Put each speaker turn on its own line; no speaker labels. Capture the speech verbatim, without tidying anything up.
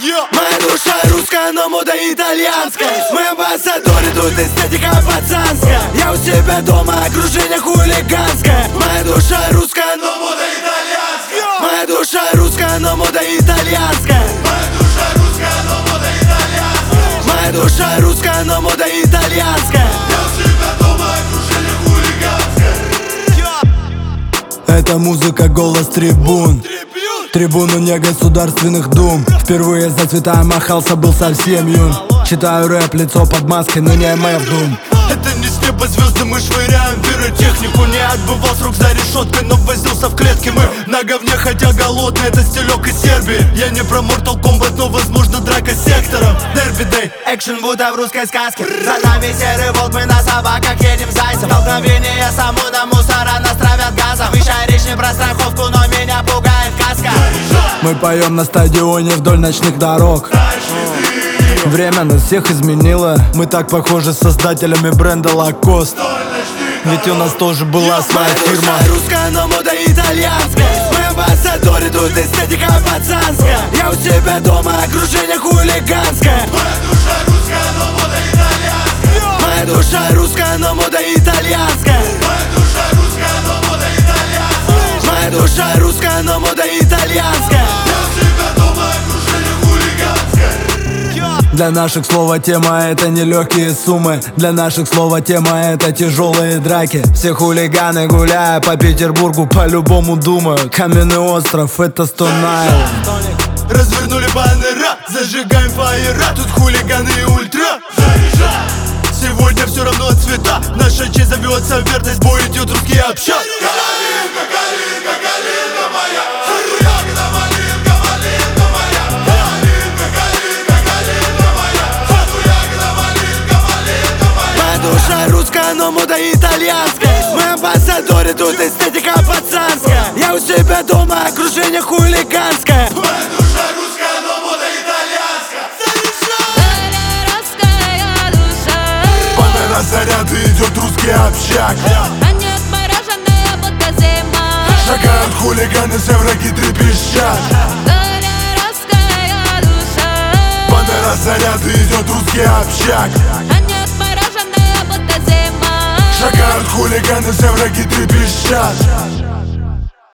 Моя душа русская, но мода итальянская. Мы амбассадоры, тут эстетика пацанская. Я у себя дома, окружение хулиганское. Моя душа русская, но мода итальянская. Моя душа русская, но мода итальянская. Моя душа русская, но мода итальянская. Моя душа русская, но мода итальянская. Я у себя дома, окружение хулиганское.
Это музыка, голос трибун. Трибуну не государственных дум. Впервые за цвета махался, был совсем юн. Читаю рэп, лицо под маской, но не эм эф дум.
Это не с неба звезды, мы швыряем пиротехнику. Не отбывал срок за решеткой, но возился в клетке. Мы на говне, хотя голодный, это стилек из Сербии. Я не про Mortal Kombat, но возможно драка с сектором. Дерби дэй, экшен будто в русской сказке. За нами серый волк, мы на собаках едем зайцем. Столкновение с ОМОНом, мусора нас травят газом. Вещай речь не про страховку, но меня пугает каска.
Мы поем на стадионе вдоль ночных дорог. Время нас всех изменило. Мы так похожи с создателями бренда Lacoste. Ведь у нас тоже была своя фирма.
Русская, но мода итальянская. Мы амбассадоры, тут эстетика пацанская. Я у себя дома, окружение хулиганское. Моя душа русская, но мода итальянская. Моя душа русская, но мода итальянская. Моя душа русская, но мода итальянская. Моя душа русская, но мода итальянская. Я у себя дома, окружение хулиганское.
Для наших слова тема это нелегкие суммы. Для наших слова тема это тяжелые драки. Все хулиганы, гуляя по Петербургу, по-любому думают: Каменный остров это Стонайл.
Развернули баннера, зажигаем фаера. Тут хулиганы и ультра. Сегодня все равно цвета. Наша честь зовется верность, бой идет русский общак.
Калинка, калинка, калинка моя. Ягода, малинка, малинка моя. Калинка, калинка, калинка моя. Ягода, малинка, малинка моя. Моя душа русская, но мода итальянская. Мы амбассадоры, тут эстетика пацанская. Я у себя дома, окружение хулиганское. Моя душа русская, но мода итальянская.
На заряды идет русский общак.
Они отмороженные, будто зима.
Шагают хулиганы, все враги трепещат.
Русская душа.
Бандера заряды идет русский общак.
Они отмороженные, будто зима.
Шагают хулиганы, все враги трепещат.